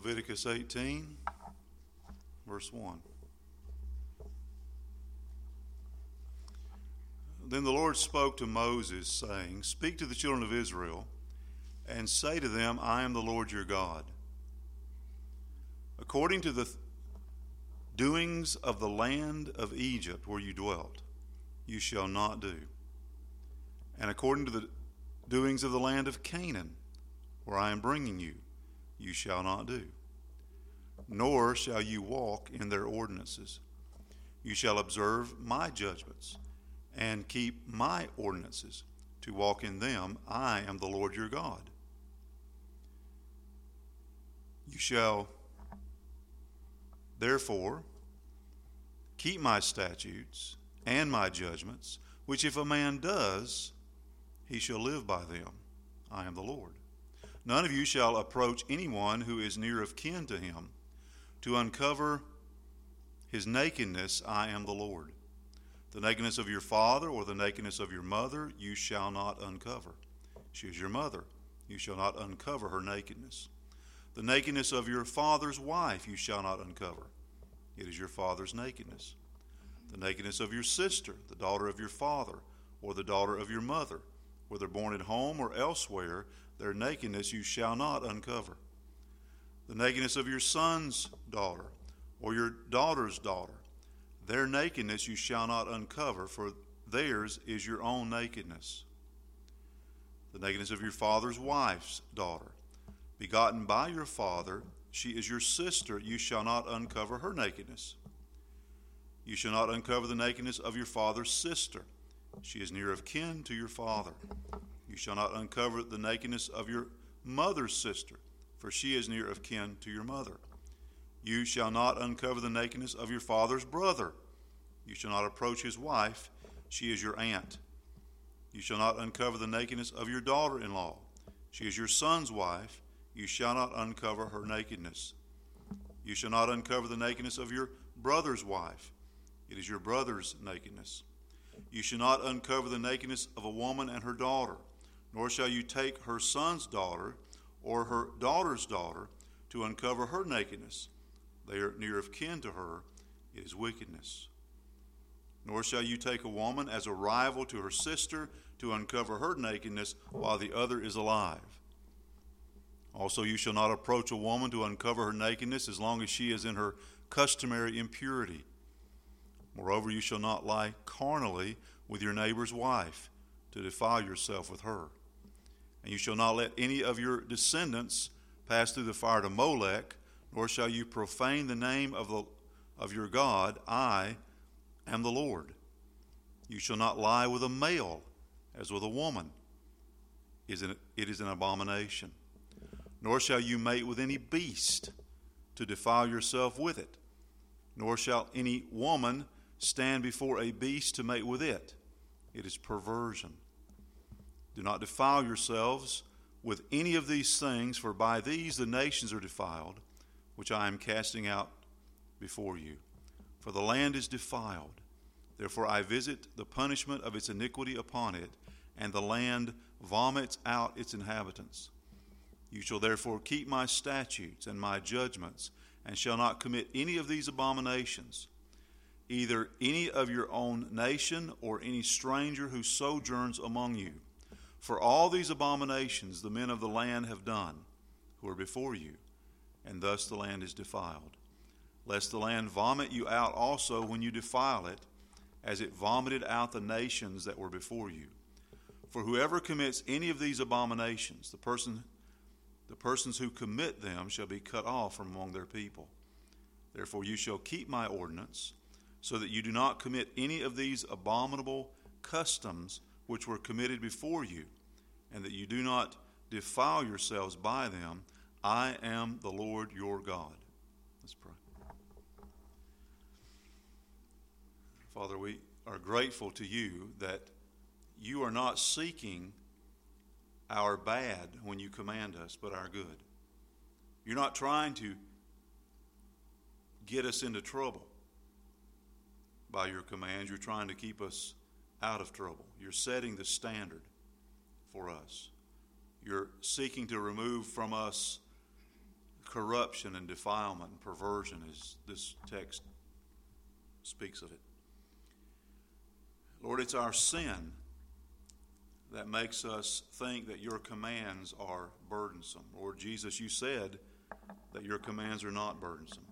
Leviticus 18, verse 1. Then the Lord spoke to Moses, saying, Speak to the children of Israel, and say to them, I am the Lord your God. According to the doings of the land of Egypt where you dwelt, you shall not do. And according to the doings of the land of Canaan, where I am bringing you, you shall not do. Nor shall you walk in their ordinances. You shall observe my judgments, and keep my ordinances, to walk in them. I am the Lord your God. You shall therefore keep my statutes and my judgments, which if a man does, he shall live by them. I am the Lord. None of you shall approach anyone who is near of kin to him, to uncover his nakedness. I am the Lord. The nakedness of your father or the nakedness of your mother you shall not uncover. She is your mother. You shall not uncover her nakedness. The nakedness of your father's wife you shall not uncover. It is your father's nakedness. The nakedness of your sister, the daughter of your father, or the daughter of your mother, whether born at home or elsewhere, their nakedness you shall not uncover. The nakedness of your son's daughter, or your daughter's daughter, their nakedness you shall not uncover, for theirs is your own nakedness. The nakedness of your father's wife's daughter, begotten by your father, she is your sister, you shall not uncover her nakedness. You shall not uncover the nakedness of your father's sister. She is near of kin to your father. You shall not uncover the nakedness of your mother's sister, for she is near of kin to your mother. You shall not uncover the nakedness of your father's brother. You shall not approach his wife. She is your aunt. You shall not uncover the nakedness of your daughter-in-law. She is your son's wife. You shall not uncover her nakedness. You shall not uncover the nakedness of your brother's wife. It is your brother's nakedness. You shall not uncover the nakedness of a woman and her daughter, nor shall you take her son's daughter or her daughter's daughter to uncover her nakedness. They are near of kin to her. It is wickedness. Nor shall you take a woman as a rival to her sister to uncover her nakedness while the other is alive. Also, you shall not approach a woman to uncover her nakedness as long as she is in her customary impurity. Moreover, you shall not lie carnally with your neighbor's wife to defile yourself with her. And you shall not let any of your descendants pass through the fire to Molech, nor shall you profane the name of your God. I am the Lord. You shall not lie with a male as with a woman. It is an abomination. Nor shall you mate with any beast to defile yourself with it. Nor shall any woman stand before a beast to mate with it. It is perversion. Do not defile yourselves with any of these things, for by these the nations are defiled, which I am casting out before you. For the land is defiled. Therefore I visit the punishment of its iniquity upon it, and the land vomits out its inhabitants. You shall therefore keep my statutes and my judgments, and shall not commit any of these abominations, either any of your own nation or any stranger who sojourns among you. For all these abominations the men of the land have done, who are before you, and thus the land is defiled. Lest the land vomit you out also when you defile it, as it vomited out the nations that were before you. For whoever commits any of these abominations, the persons who commit them shall be cut off from among their people. Therefore you shall keep my ordinance, so that you do not commit any of these abominable customs which were committed before you, and that you do not defile yourselves by them. I am the Lord your God. Let's pray. Father, we are grateful to you that you are not seeking our bad when you command us, but our good. You're not trying to get us into trouble by your commands. You're trying to keep us out of trouble. You're setting the standard for us. You're seeking to remove from us corruption and defilement and perversion, as this text speaks of it. Lord, it's our sin that makes us think that your commands are burdensome. Lord Jesus, you said that your commands are not burdensome.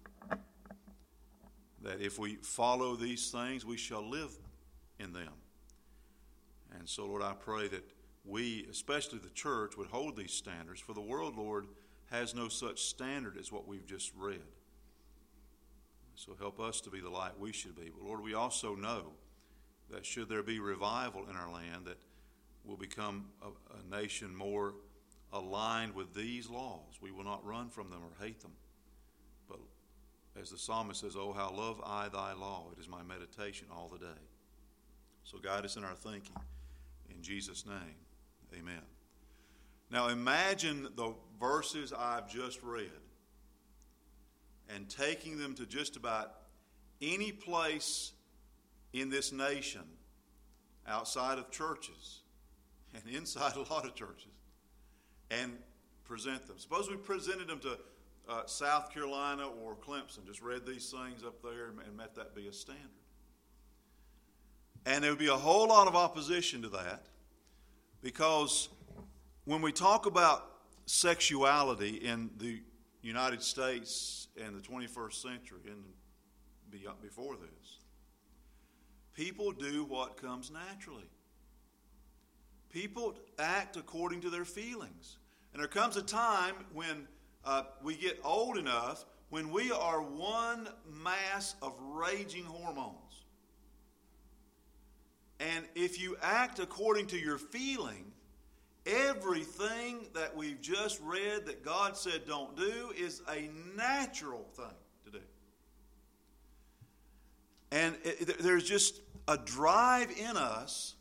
That if we follow these things, we shall live in them. And so, Lord, I pray that we, especially the church, would hold these standards. For the world, Lord, has no such standard as what we've just read. So help us to be the light we should be. But Lord, we also know that should there be revival in our land, that we'll become a nation more aligned with these laws. We will not run from them or hate them. But as the psalmist says, "Oh, how love I thy law. It is my meditation all the day." So guide us in our thinking. In Jesus' name, amen. Now imagine the verses I've just read and taking them to just about any place in this nation outside of churches and inside a lot of churches and present them. Suppose we presented them to South Carolina or Clemson, just read these things up there and let that be a standard. And there would be a whole lot of opposition to that, because when we talk about sexuality in the United States and the 21st century and before this, people do what comes naturally. People act according to their feelings. And there comes a time when we get old enough when we are one mass of raging hormones. And if you act according to your feeling, everything that we've just read that God said don't do is a natural thing to do. And there's just a drive in us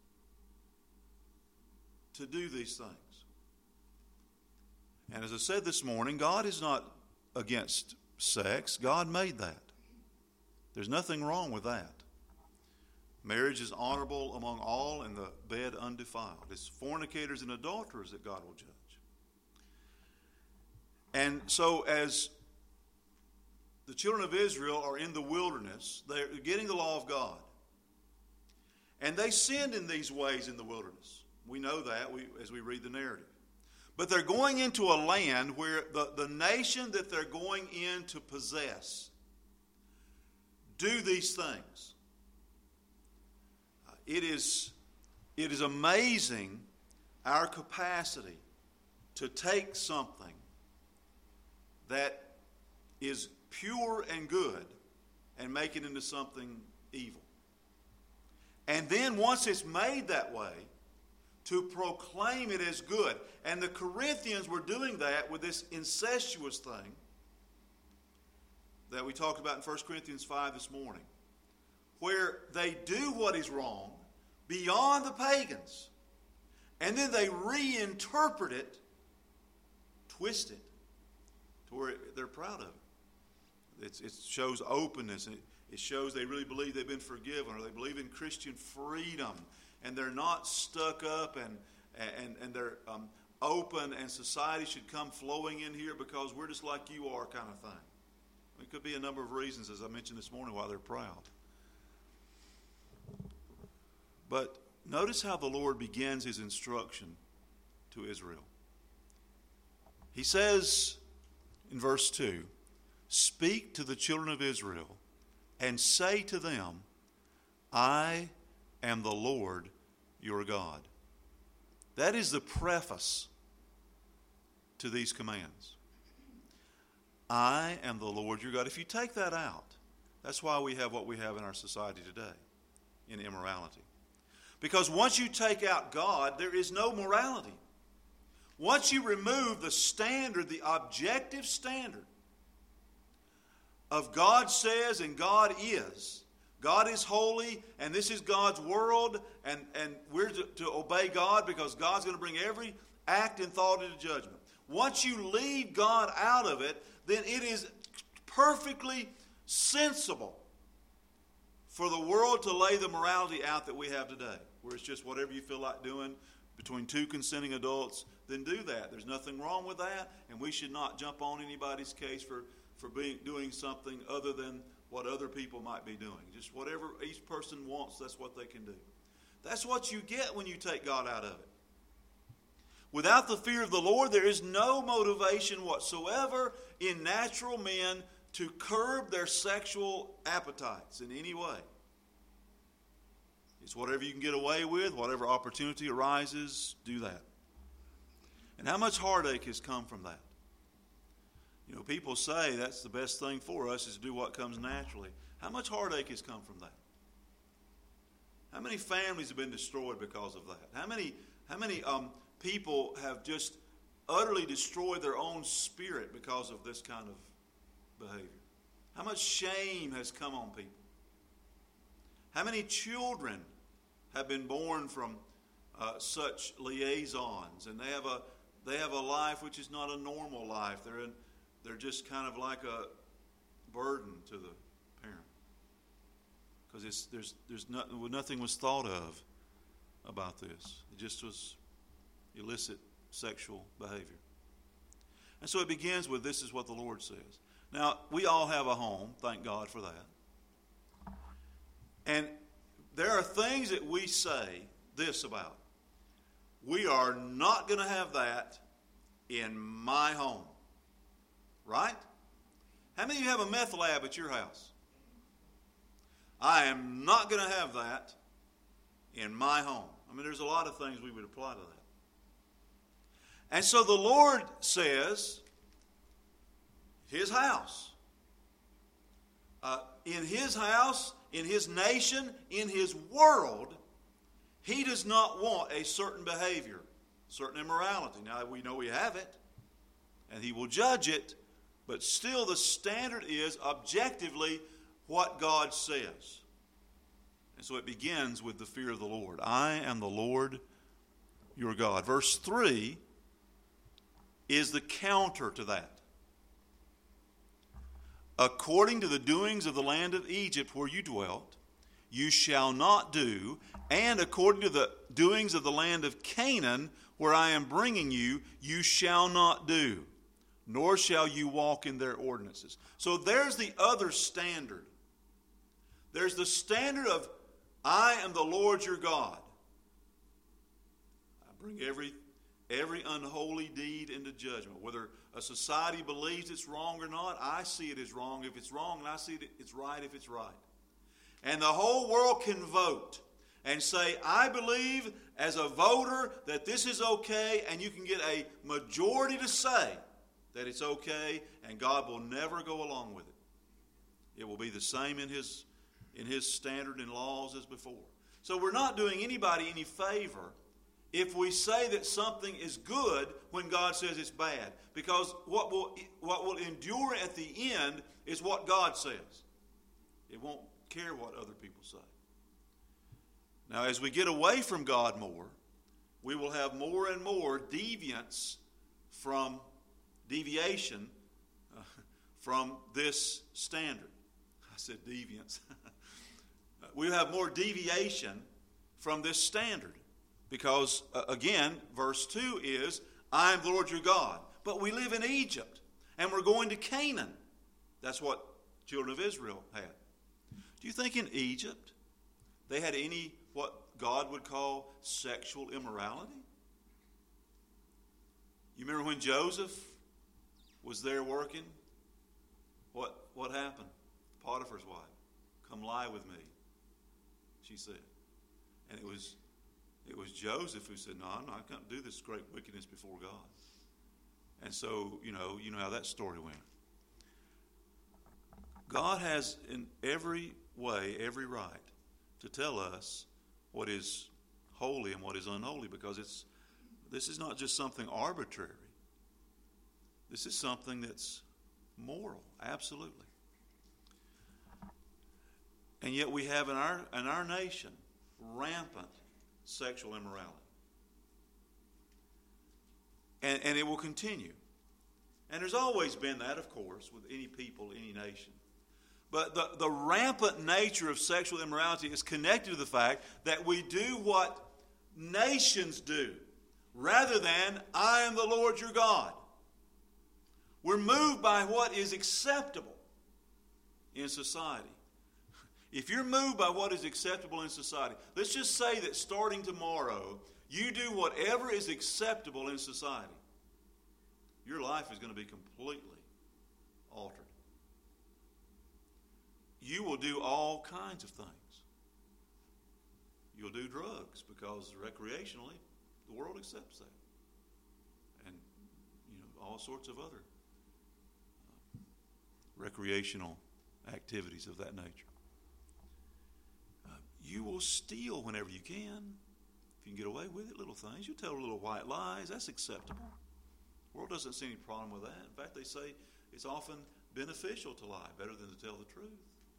to do these things. And as I said this morning, God is not against sex. God made that. There's nothing wrong with that. Marriage is honorable among all, and the bed undefiled. It's fornicators and adulterers that God will judge. And so as the children of Israel are in the wilderness, they're getting the law of God. And they sinned in these ways in the wilderness. We know that as we read the narrative. But they're going into a land where the nation that they're going in to possess do these things. It is amazing our capacity to take something that is pure and good and make it into something evil. And then once it's made that way, to proclaim it as good. And the Corinthians were doing that with this incestuous thing that we talked about in 1 Corinthians 5 this morning, where they do what is wrong beyond the pagans, and then they reinterpret it, twist it, to where they're proud of it. It shows openness, and it shows they really believe they've been forgiven, or they believe in Christian freedom, and they're not stuck up, and they're open, and society should come flowing in here because we're just like you are, kind of thing. It could be a number of reasons, as I mentioned this morning, why they're proud. But notice how the Lord begins his instruction to Israel. He says in verse 2, "Speak to the children of Israel and say to them, I am the Lord your God." That is the preface to these commands. I am the Lord your God. If you take that out, that's why we have what we have in our society today, in immorality. Because once you take out God, there is no morality. Once you remove the standard, the objective standard of God says and God is holy, and this is God's world, and we're to obey God because God's going to bring every act and thought into judgment. Once you leave God out of it, then it is perfectly sensible for the world to lay the morality out that we have today, where it's just whatever you feel like doing, between two consenting adults, then do that. There's nothing wrong with that, and we should not jump on anybody's case for doing something other than what other people might be doing. Just whatever each person wants, that's what they can do. That's what you get when you take God out of it. Without the fear of the Lord, there is no motivation whatsoever in natural men to curb their sexual appetites in any way. It's whatever you can get away with, whatever opportunity arises, do that. And how much heartache has come from that? You know, people say that's the best thing for us is to do what comes naturally. How much heartache has come from that? How many families have been destroyed because of that? How many people have just utterly destroyed their own spirit because of this kind of behavior? How much shame has come on people? How many children have been born from such liaisons, and they have a life which is not a normal life. They're just kind of like a burden to the parent because nothing was thought of about this. It just was illicit sexual behavior. And so it begins with, this is what the Lord says. Now, we all have a home. Thank God for that. And there are things that we say this about. We are not going to have that in my home. Right? How many of you have a meth lab at your house? I am not going to have that in my home. I mean, there's a lot of things we would apply to that. And so the Lord says, His house. In His house, in His nation, in His world, He does not want a certain behavior, certain immorality. Now, we know we have it, and He will judge it, but still the standard is objectively what God says. And so it begins with the fear of the Lord. I am the Lord your God. Verse 3 is the counter to that. According to the doings of the land of Egypt where you dwelt, you shall not do, and according to the doings of the land of Canaan where I am bringing you, you shall not do, nor shall you walk in their ordinances. So there's the other standard. There's the standard of, I am the Lord your God. I bring every unholy deed into judgment. Whether a society believes it's wrong or not, I see it as wrong if it's wrong, and I see it's right if it's right. And the whole world can vote and say, I believe as a voter that this is okay, and you can get a majority to say that it's okay, and God will never go along with it. It will be the same in His standard and laws as before. So we're not doing anybody any favor if we say that something is good when God says it's bad. Because what will endure at the end is what God says. It won't care what other people say. Now, as we get away from God more, we will have more and more deviation from this standard. I said deviance. We'll have more deviation from this standard. Because, again, verse 2 is, I am the Lord your God. But we live in Egypt, and we're going to Canaan. That's what children of Israel had. Do you think in Egypt they had any, what God would call sexual immorality? You remember when Joseph was there working? What happened? Potiphar's wife, come lie with me, she said. And it was Joseph who said, no, I'm not going to do this great wickedness before God. And so, you know how that story went. God has in every way, every right to tell us what is holy and what is unholy, because this is not just something arbitrary. This is something that's moral, absolutely. And yet we have in our nation rampant sexual immorality. And it will continue. And there's always been that, of course, with any people, any nation. But the rampant nature of sexual immorality is connected to the fact that we do what nations do. rather than I am the Lord your God. We're moved by what is acceptable in society. If you're moved by what is acceptable in society, let's just say that starting tomorrow, you do whatever is acceptable in society. Your life is going to be completely altered. You will do all kinds of things. You'll do drugs because recreationally, the world accepts that. And, all sorts of other recreational activities of that nature. You will steal whenever you can. If you can get away with it, little things. You tell little white lies. That's acceptable. The world doesn't see any problem with that. In fact, they say it's often beneficial to lie, better than to tell the truth.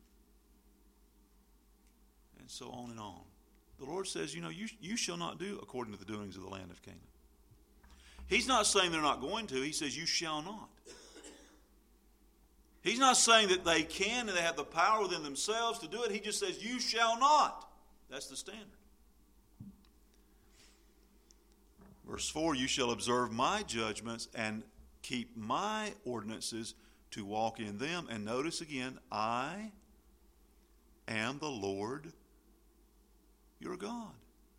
And so on and on. The Lord says, you shall not do according to the doings of the land of Canaan. He's not saying they're not going to. He says, you shall not. He's not saying that they can and they have the power within themselves to do it. He just says, you shall not. That's the standard. Verse 4, you shall observe my judgments and keep my ordinances to walk in them. And notice again, I am the Lord your God.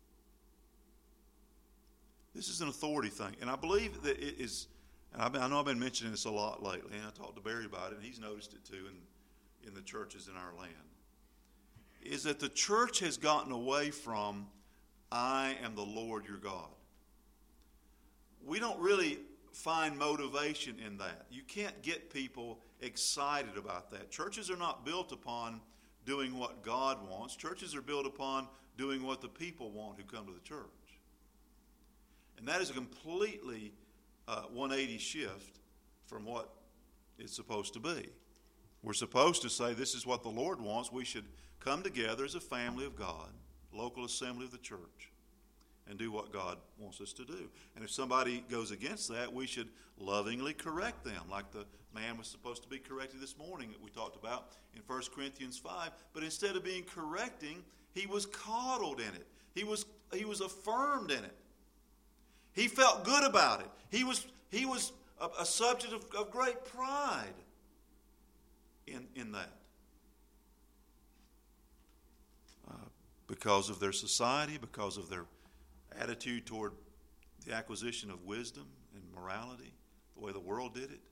This is an authority thing. And I believe that it is, and I know I've been mentioning this a lot lately, and I talked to Barry about it, and he's noticed it too in the churches in our land, is that the church has gotten away from, I am the Lord your God. We don't really find motivation in that. You can't get people excited about that. Churches are not built upon doing what God wants. Churches are built upon doing what the people want who come to the church. And that is a completely 180 shift from what it's supposed to be. We're supposed to say this is what the Lord wants. We should come together as a family of God, local assembly of the church, and do what God wants us to do. And if somebody goes against that, we should lovingly correct them, like the man was supposed to be corrected this morning that we talked about in 1 Corinthians 5. But instead of being correcting, he was coddled in it. He was affirmed in it. He felt good about it. He was a subject of great pride in that. Because of their society, because of their attitude toward the acquisition of wisdom and morality, the way the world did it.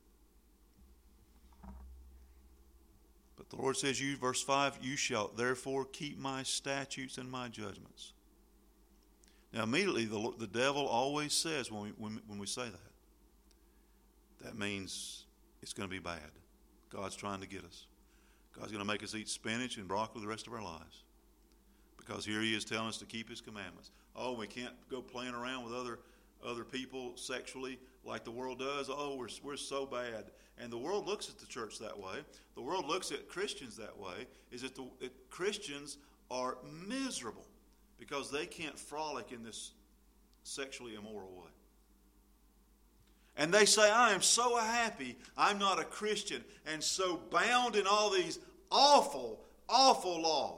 But the Lord says, verse 5, you shall therefore keep my statutes and my judgments. Now immediately the devil always says when we say that means it's going to be bad. God's trying to get us. God's going to make us eat spinach and broccoli the rest of our lives. Because here he is telling us to keep his commandments. Oh, we can't go playing around with other people sexually like the world does. Oh, we're so bad. And the world looks at the church that way. The world looks at Christians that way, is that Christians are miserable because they can't frolic in this sexually immoral way. And they say, I am so happy I'm not a Christian and so bound in all these awful, awful laws.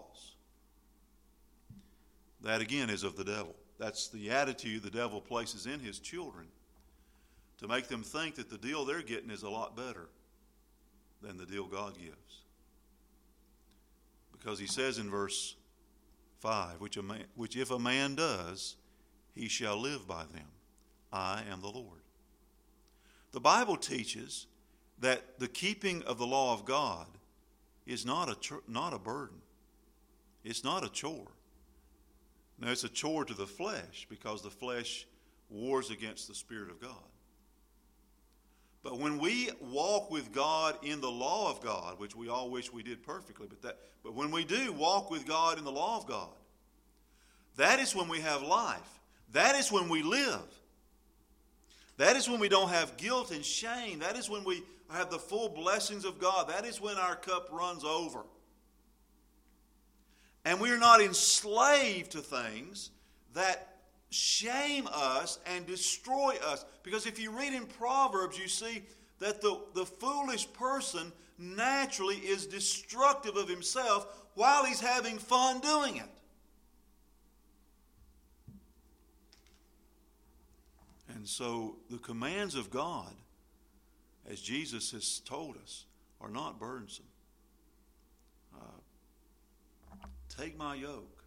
That again is of the devil. That's the attitude the devil places in his children to make them think that the deal they're getting is a lot better than the deal God gives. Because he says in verse 5, which if a man does, he shall live by them. I am the Lord. The Bible teaches that the keeping of the law of God is not a burden. It's not a chore. Now, it's a chore to the flesh because the flesh wars against the Spirit of God. But when we walk with God in the law of God, which we all wish we did perfectly, but when we do walk with God in the law of God, that is when we have life. That is when we live. That is when we don't have guilt and shame. That is when we have the full blessings of God. That is when our cup runs over. And we are not enslaved to things that shame us and destroy us. Because if you read in Proverbs, you see that the foolish person naturally is destructive of himself while he's having fun doing it. And so the commands of God, as Jesus has told us, are not burdensome. Take my yoke.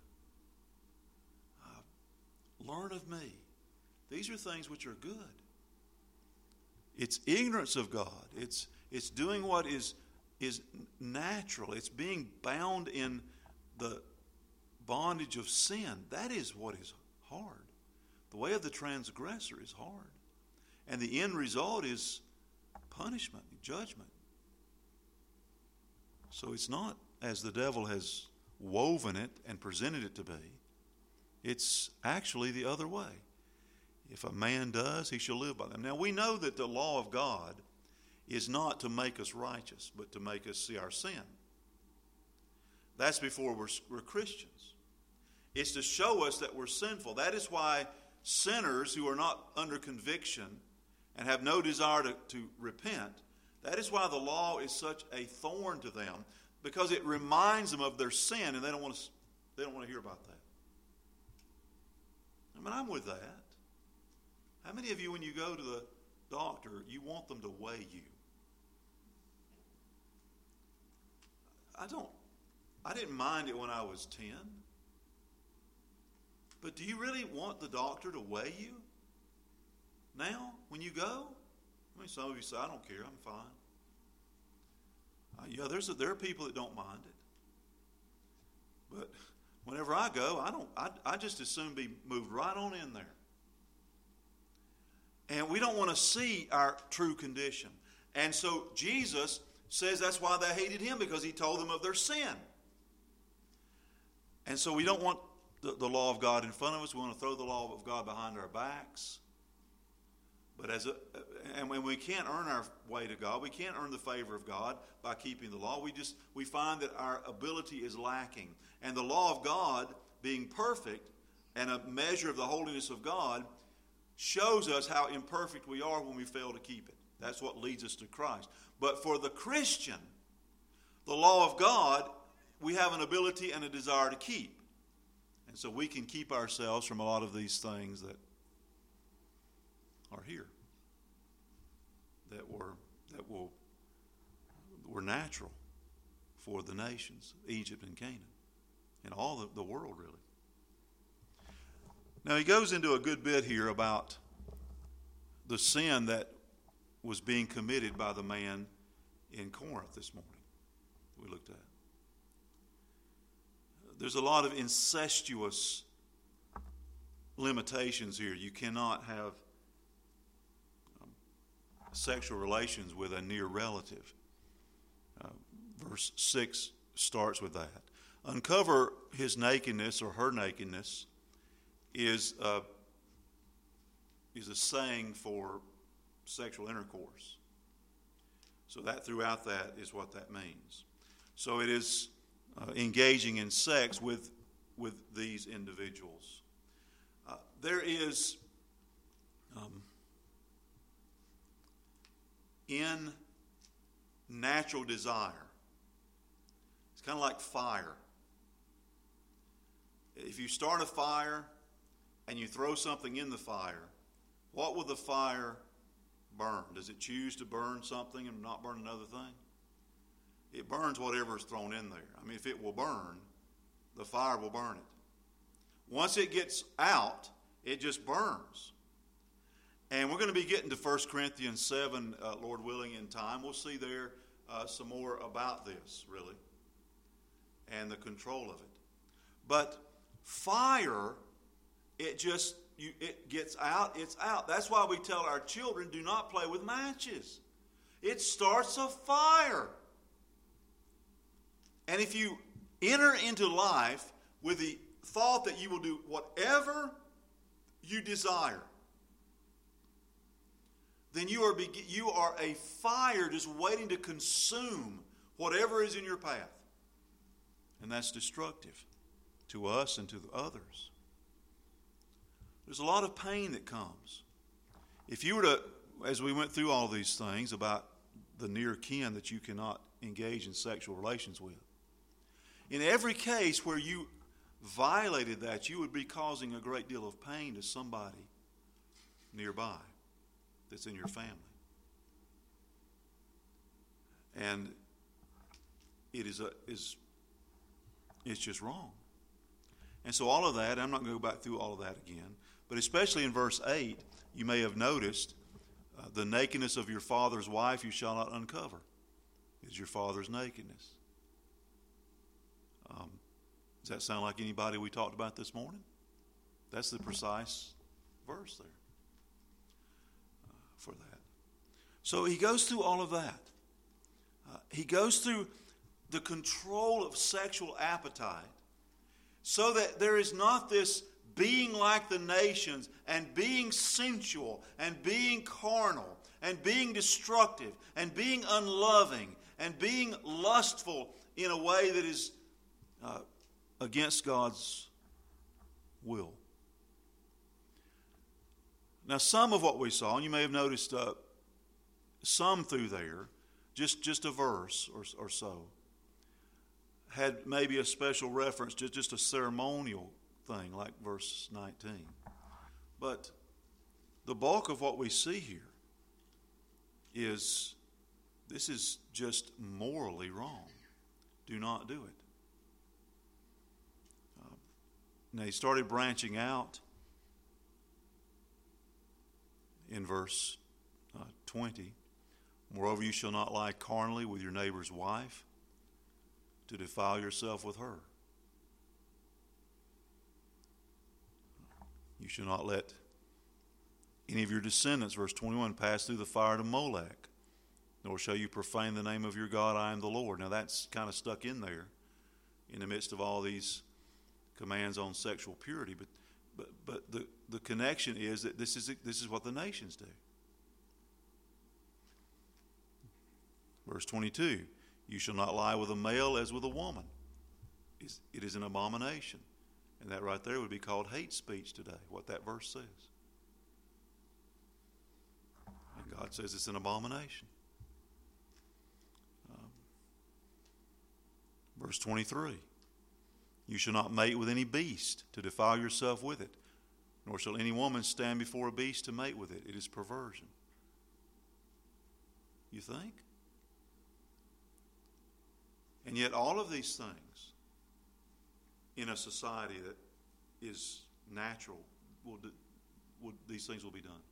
Learn of me. These are things which are good. It's ignorance of God. It's doing what is natural. It's being bound in the bondage of sin. That is what is hard. The way of the transgressor is hard. And the end result is punishment, judgment. So it's not as the devil has woven it and presented it to be. It's actually the other way. If a man does, he shall live by them. Now we know that the law of God is not to make us righteous, but to make us see our sin. That's before we're Christians. It's to show us that we're sinful. That is why sinners who are not under conviction and have no desire to repent, that is why the law is such a thorn to them, because it reminds them of their sin, and they don't want to hear about that. I mean, I'm with that. How many of you, when you go to the doctor, you want them to weigh you? I didn't mind it when I was 10. But do you really want the doctor to weigh you now when you go? I mean, some of you say, I don't care, I'm fine. There are people that don't mind it. But whenever I go, I just as soon be moved right on in there. And we don't want to see our true condition. And so Jesus says that's why they hated him, because he told them of their sin. And so we don't want the law of God in front of us. We want to throw the law of God behind our backs. But and when we can't earn our way to God, we can't earn the favor of God by keeping the law. We find that our ability is lacking. And the law of God, being perfect and a measure of the holiness of God, shows us how imperfect we are when we fail to keep it. That's what leads us to Christ. But for the Christian, the law of God, we have an ability and a desire to keep. And so we can keep ourselves from a lot of these things that are here, that were natural for the nations, Egypt and Canaan, and all the world really. Now he goes into a good bit here about the sin that was being committed by the man in Corinth this morning we looked at. There's a lot of incestuous limitations here. You cannot have sexual relations with a near relative. Verse 6 starts with that. Uncover his nakedness or her nakedness is a saying for sexual intercourse. So that throughout that is what that means. So it is engaging in sex with these individuals. There is in natural desire. It's kind of like fire. If you start a fire and you throw something in the fire, what will the fire burn? Does it choose to burn something and not burn another thing? It burns whatever is thrown in there. I mean, if it will burn, the fire will burn it. Once it gets out, it just burns. And we're going to be getting to 1 Corinthians 7, Lord willing, in time. We'll see there some more about this, really, and the control of it. But fire, it gets out, it's out. That's why we tell our children, do not play with matches. It starts a fire. And if you enter into life with the thought that you will do whatever you desire, then you are a fire just waiting to consume whatever is in your path. And that's destructive to us and to others. There's a lot of pain that comes. If you were to, as we went through all these things about the near kin that you cannot engage in sexual relations with, in every case where you violated that, you would be causing a great deal of pain to somebody nearby. that's in your family. And it's just wrong. And so all of that, I'm not going to go back through all of that again, but especially in verse 8, you may have noticed the nakedness of your father's wife you shall not uncover. Is your father's nakedness. Does that sound like anybody we talked about this morning? That's the precise verse there for that. So he goes through all of that. He goes through the control of sexual appetite so that there is not this being like the nations and being sensual and being carnal and being destructive and being unloving and being lustful in a way that is against God's will. Now, some of what we saw, and you may have noticed some through there, just a verse or so, had maybe a special reference to just a ceremonial thing like verse 19. But the bulk of what we see here is this is just morally wrong. Do not do it. Now he started branching out in verse 20. Moreover, you shall not lie carnally with your neighbor's wife to defile yourself with her. You shall not let any of your descendants, verse 21, pass through the fire to Molech, nor shall you profane the name of your God. I am the Lord. Now that's kind of stuck in there in the midst of all these commands on sexual purity, but the connection is that this is what the nations do. Verse 22, you shall not lie with a male as with a woman. It is an abomination. And that right there would be called hate speech today, what that verse says. And God says it's an abomination. Verse 23, you shall not mate with any beast to defile yourself with it, nor shall any woman stand before a beast to mate with it. It is perversion. You think? And yet all of these things in a society that is natural, these things will be done.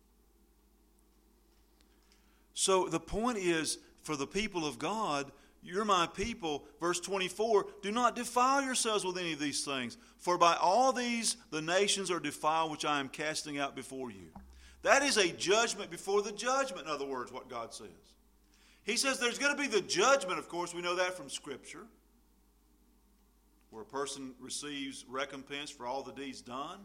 So the point is, for the people of God, you're my people, verse 24, do not defile yourselves with any of these things, for by all these the nations are defiled, which I am casting out before you. That is a judgment before the judgment, in other words, what God says. He says there's going to be the judgment, of course, we know that from Scripture, where a person receives recompense for all the deeds done.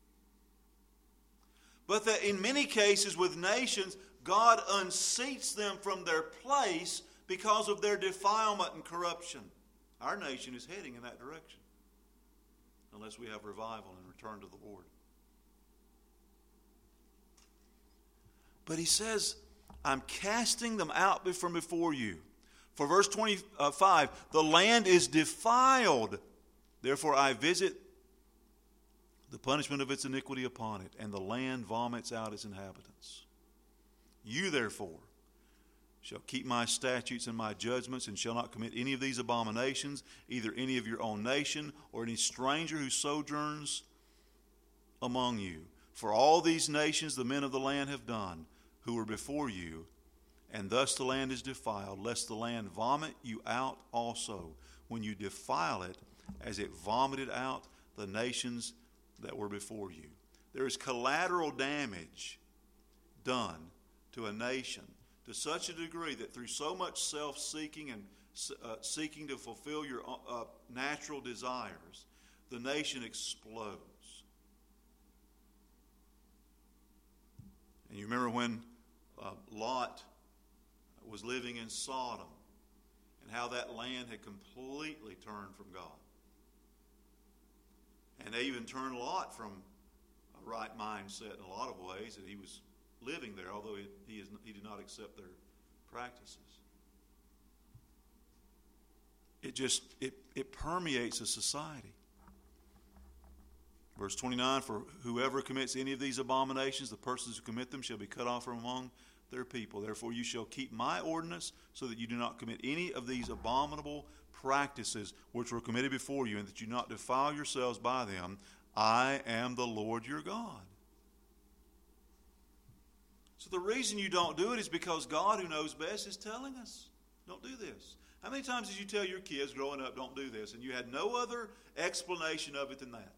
But that in many cases with nations, God unseats them from their place because of their defilement and corruption. Our nation is heading in that direction, unless we have revival and return to the Lord. But he says, I'm casting them out from before you. For verse 25, the land is defiled. Therefore I visit the punishment of its iniquity upon it, and the land vomits out its inhabitants. You therefore shall keep my statutes and my judgments, and shall not commit any of these abominations, either any of your own nation, or any stranger who sojourns among you. For all these nations the men of the land have done, who were before you, and thus the land is defiled, lest the land vomit you out also, when you defile it, as it vomited out the nations that were before you. There is collateral damage done to a nation to such a degree that through so much self-seeking and seeking to fulfill your natural desires, the nation explodes. And you remember when Lot was living in Sodom and how that land had completely turned from God. And they even turned Lot from a right mindset in a lot of ways, that he was living there, although he did not accept their practices. It permeates a society. Verse 29, for whoever commits any of these abominations, the persons who commit them shall be cut off from among their people. Therefore you shall keep my ordinance, so that you do not commit any of these abominable practices which were committed before you, and that you not defile yourselves by them. I am the Lord your God. So the reason you don't do it is because God, who knows best, is telling us, don't do this. How many times did you tell your kids growing up, don't do this, and you had no other explanation of it than that?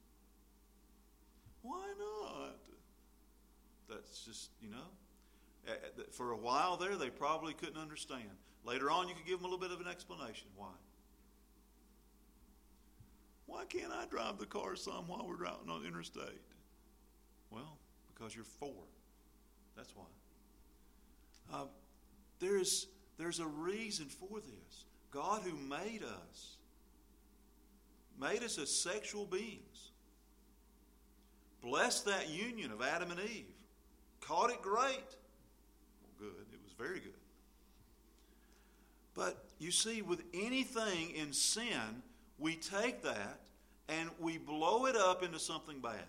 Why not? That's just, for a while there, they probably couldn't understand. Later on, you could give them a little bit of an explanation. Why? Why can't I drive the car some while we're out on the interstate? Well, because you're 4. That's why. There's a reason for this. God, who made us as sexual beings. Blessed that union of Adam and Eve. Caught it great. Well, good. It was very good. But you see, with anything in sin, we take that and we blow it up into something bad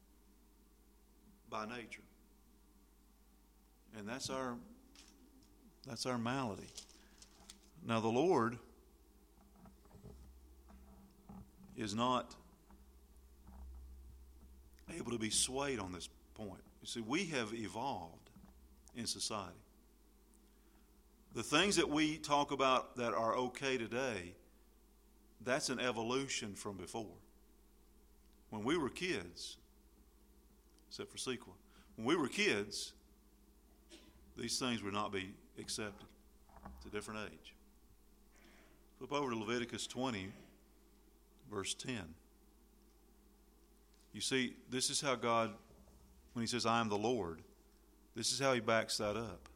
by nature. And that's our malady. Now the Lord is not able to be swayed on this point. You see, we have evolved in society. The things that we talk about that are okay today, that's an evolution from before. When we were kids, except for sequel, when we were kids, these things would not be accepted. It's a different age. Flip over to Leviticus 20, verse 10. You see, this is how God, when he says, I am the Lord, this is how he backs that up.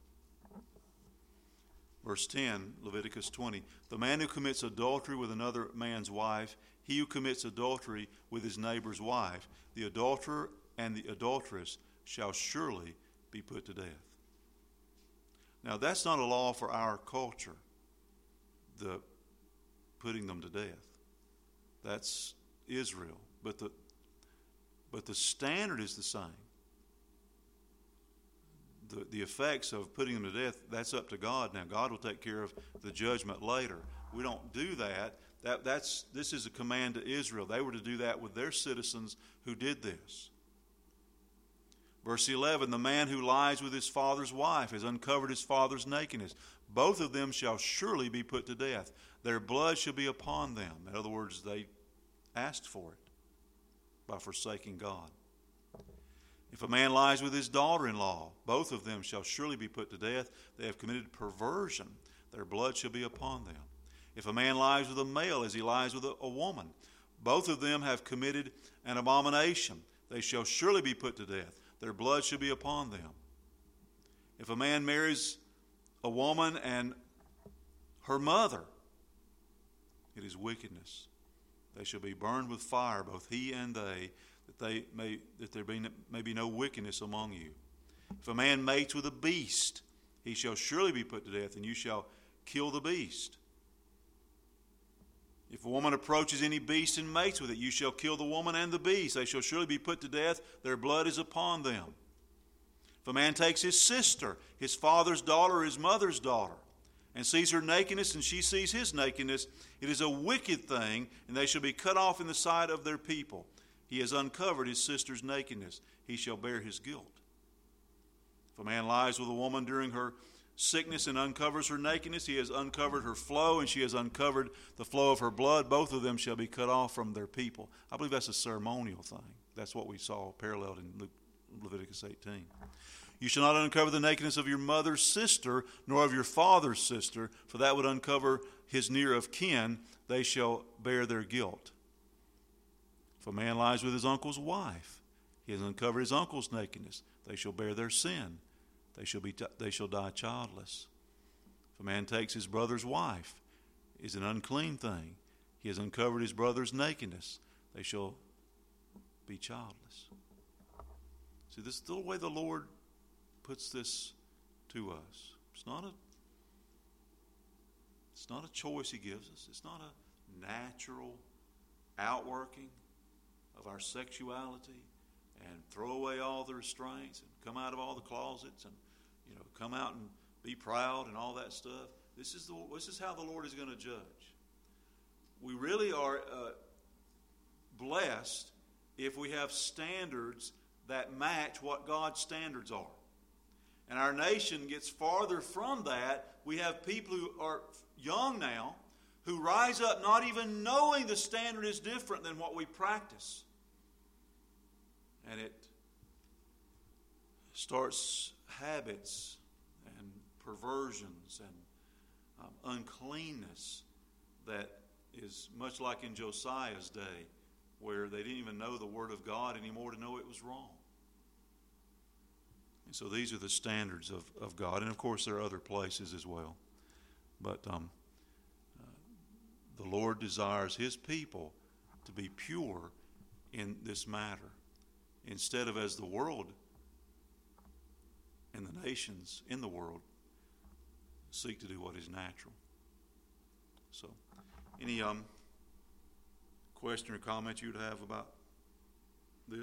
Verse 10, Leviticus 20. The man who commits adultery with another man's wife, he who commits adultery with his neighbor's wife, the adulterer and the adulteress shall surely be put to death. Now, that's not a law for our culture, the putting them to death. That's Israel. But the standard is the same. The effects of putting them to death, that's up to God. Now, God will take care of the judgment later. We don't do that. This is a command to Israel. They were to do that with their citizens who did this. Verse 11, the man who lies with his father's wife has uncovered his father's nakedness. Both of them shall surely be put to death. Their blood shall be upon them. In other words, they asked for it by forsaking God. If a man lies with his daughter-in-law, both of them shall surely be put to death. They have committed perversion. Their blood shall be upon them. If a man lies with a male as he lies with a woman, both of them have committed an abomination. They shall surely be put to death. Their blood shall be upon them. If a man marries a woman and her mother, it is wickedness. They shall be burned with fire, both he and they, that there may be no wickedness among you. If a man mates with a beast, he shall surely be put to death, and you shall kill the beast. If a woman approaches any beast and mates with it, you shall kill the woman and the beast. They shall surely be put to death. Their blood is upon them. If a man takes his sister, his father's daughter, or his mother's daughter, and sees her nakedness, and she sees his nakedness, it is a wicked thing, and they shall be cut off in the sight of their people. He has uncovered his sister's nakedness. He shall bear his guilt. If a man lies with a woman during her sickness and uncovers her nakedness, he has uncovered her flow, and she has uncovered the flow of her blood. Both of them shall be cut off from their people. I believe that's a ceremonial thing. That's what we saw paralleled in Leviticus 18. You shall not uncover the nakedness of your mother's sister, nor of your father's sister, for that would uncover his near of kin. They shall bear their guilt. If a man lies with his uncle's wife, he has uncovered his uncle's nakedness. They shall bear their sin. They shall die childless. If a man takes his brother's wife, it is an unclean thing. He has uncovered his brother's nakedness. They shall be childless. See, this is the way the Lord puts this to us. It's not a choice he gives us. It's not a natural outworking of our sexuality and throw away all the restraints and come out of all the closets and come out and be proud and all that stuff. This is how the Lord is going to judge. We really are blessed if we have standards that match what God's standards are. And our nation gets farther from that. We have people who are young now who rise up not even knowing the standard is different than what we practice. And it starts habits and perversions and uncleanness that is much like in Josiah's day, where they didn't even know the Word of God anymore to know it was wrong. And so these are the standards of God. And of course there are other places as well. But the Lord desires His people to be pure in this matter, instead of as the world and the nations in the world seek to do what is natural. So, any question or comment you would have about